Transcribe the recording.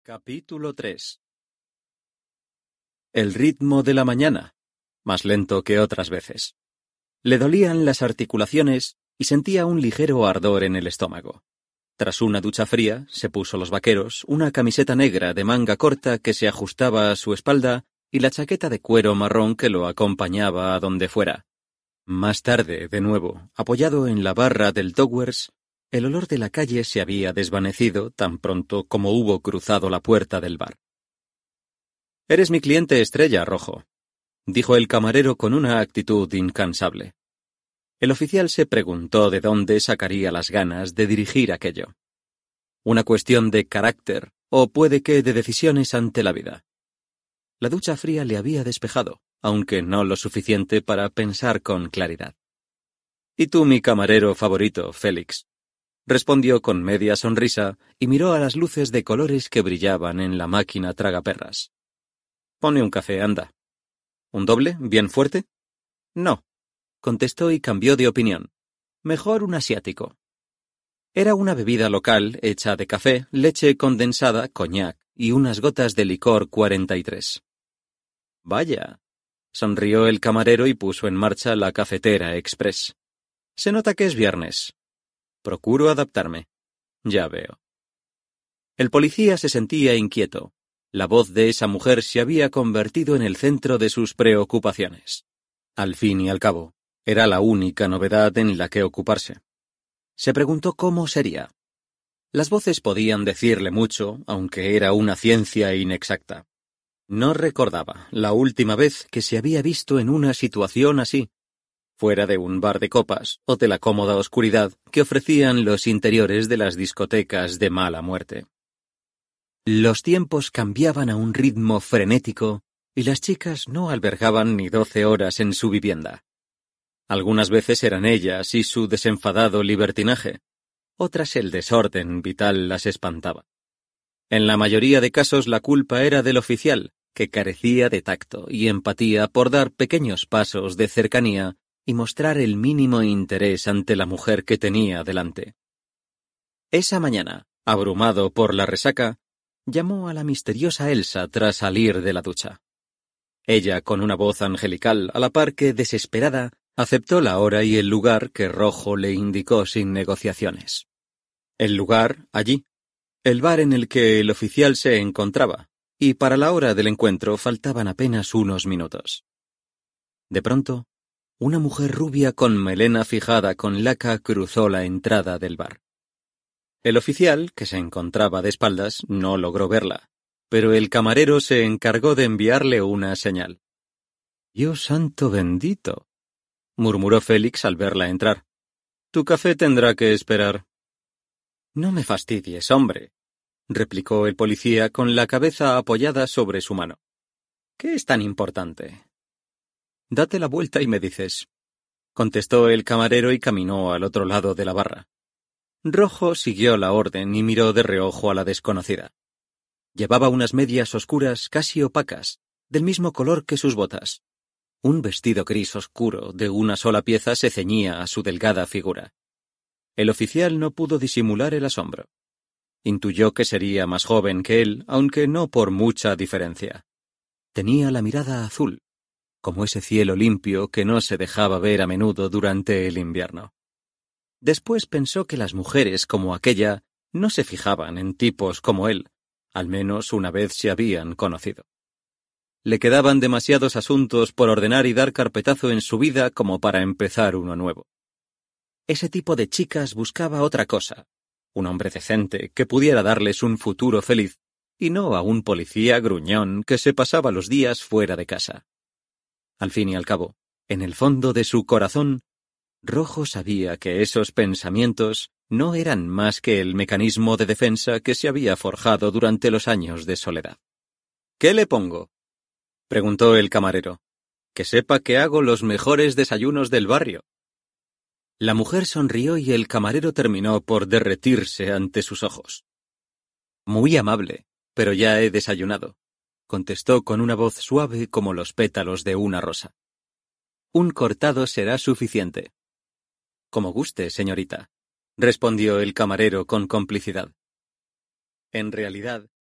Capítulo 3. El ritmo de la mañana, más lento que otras veces. Le dolían las articulaciones y sentía un ligero ardor en el estómago. Tras una ducha fría, se puso los vaqueros, una camiseta negra de manga corta que se ajustaba a su espalda y la chaqueta de cuero marrón que lo acompañaba a donde fuera. Más tarde, de nuevo, apoyado en la barra del Towers, el olor de la calle se había desvanecido tan pronto como hubo cruzado la puerta del bar. «Eres mi cliente estrella, Rojo», dijo el camarero con una actitud incansable. El oficial se preguntó de dónde sacaría las ganas de dirigir aquello. Una cuestión de carácter, o puede que de decisiones ante la vida. La ducha fría le había despejado, aunque no lo suficiente para pensar con claridad. «¿Y tú, mi camarero favorito, Félix?», respondió con media sonrisa y miró a las luces de colores que brillaban en la máquina tragaperras. «Pone un café, anda». «¿Un doble? ¿Bien fuerte?» «No», contestó y cambió de opinión. «Mejor un asiático». Era una bebida local hecha de café, leche condensada, coñac y unas gotas de licor 43. «Vaya», sonrió el camarero y puso en marcha la cafetera express. «Se nota que es viernes». «Procuro adaptarme». «Ya veo». El policía se sentía inquieto. La voz de esa mujer se había convertido en el centro de sus preocupaciones. Al fin y al cabo, era la única novedad en la que ocuparse. Se preguntó cómo sería. Las voces podían decirle mucho, aunque era una ciencia inexacta. No recordaba la última vez que se había visto en una situación así, fuera de un bar de copas o de la cómoda oscuridad que ofrecían los interiores de las discotecas de mala muerte. Los tiempos cambiaban a un ritmo frenético y las chicas no albergaban ni 12 horas en su vivienda. Algunas veces eran ellas y su desenfadado libertinaje, otras el desorden vital las espantaba. En la mayoría de casos la culpa era del oficial, que carecía de tacto y empatía por dar pequeños pasos de cercanía y mostrar el mínimo interés ante la mujer que tenía delante. Esa mañana, abrumado por la resaca, llamó a la misteriosa Elsa tras salir de la ducha. Ella, con una voz angelical a la par que desesperada, aceptó la hora y el lugar que Rojo le indicó sin negociaciones. El lugar, allí, el bar en el que el oficial se encontraba, y para la hora del encuentro faltaban apenas unos minutos. De pronto, una mujer rubia con melena fijada con laca cruzó la entrada del bar. El oficial, que se encontraba de espaldas, no logró verla, pero el camarero se encargó de enviarle una señal. «Dios santo bendito», murmuró Félix al verla entrar. «Tu café tendrá que esperar». «No me fastidies, hombre», replicó el policía con la cabeza apoyada sobre su mano. «¿Qué es tan importante?» «Date la vuelta y me dices», contestó el camarero y caminó al otro lado de la barra. Rojo siguió la orden y miró de reojo a la desconocida. Llevaba unas medias oscuras casi opacas, del mismo color que sus botas. Un vestido gris oscuro de una sola pieza se ceñía a su delgada figura. El oficial no pudo disimular el asombro. Intuyó que sería más joven que él, aunque no por mucha diferencia. Tenía la mirada azul, como ese cielo limpio que no se dejaba ver a menudo durante el invierno. Después pensó que las mujeres como aquella no se fijaban en tipos como él, al menos una vez se habían conocido. Le quedaban demasiados asuntos por ordenar y dar carpetazo en su vida como para empezar uno nuevo. Ese tipo de chicas buscaba otra cosa, un hombre decente que pudiera darles un futuro feliz, y no a un policía gruñón que se pasaba los días fuera de casa. Al fin y al cabo, en el fondo de su corazón, Rojo sabía que esos pensamientos no eran más que el mecanismo de defensa que se había forjado durante los años de soledad. «¿Qué le pongo?», preguntó el camarero. «Que sepa que hago los mejores desayunos del barrio». La mujer sonrió y el camarero terminó por derretirse ante sus ojos. «Muy amable, pero ya he desayunado», contestó con una voz suave como los pétalos de una rosa. «Un cortado será suficiente». «Como guste, señorita», respondió el camarero con complicidad. En realidad,